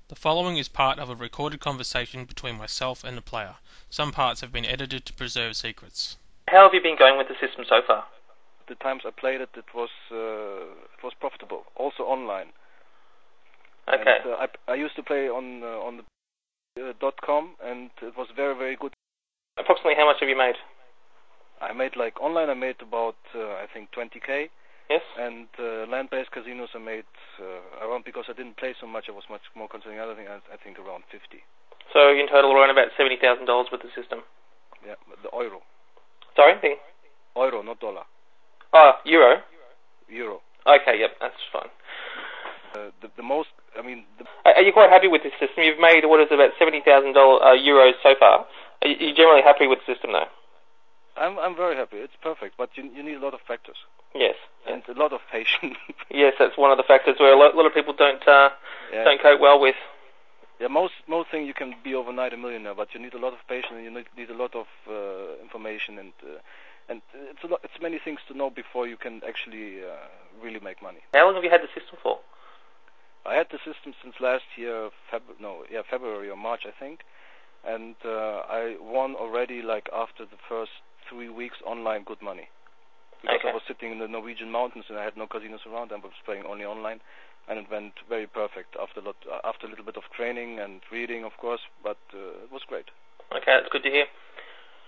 The following is part of a recorded conversation between myself and the player. Some parts have been edited to preserve secrets. How have you been going with the system so far? The times I played it, it was profitable, also online. Okay. And, I used to play on the .com, and it was very, very good. Approximately how much have you made? I made online. I made about I think 20k. Yes. And land-based casinos I made around, because I didn't play so much. I was much more considering other things. I think around 50. So in total, around about $70,000 with the system. Yeah, the euro. Sorry. Euro, not dollar. Oh, euro. Euro. Okay. Yep. That's fine. The most. I mean. Are you quite happy with this system? You've made what is about $70,000 euros so far. Are you generally happy with the system, though? I'm very happy. It's perfect, but you need a lot of factors. Yes. And a lot of patience. Yes, that's one of the factors where a lot of people don't cope well with. Yeah, most things you can be overnight a millionaire, but you need a lot of patience, and you need a lot of information, and it's many things to know before you can actually really make money. How long have you had the system for? I had the system since last year, February or March, I think, and I won already after the first 3 weeks online good money. Because Okay. I was sitting in the Norwegian mountains and I had no casinos around. I was playing only online, and it went very perfect after a little bit of training and reading, of course. But it was great. Okay, that's good to hear.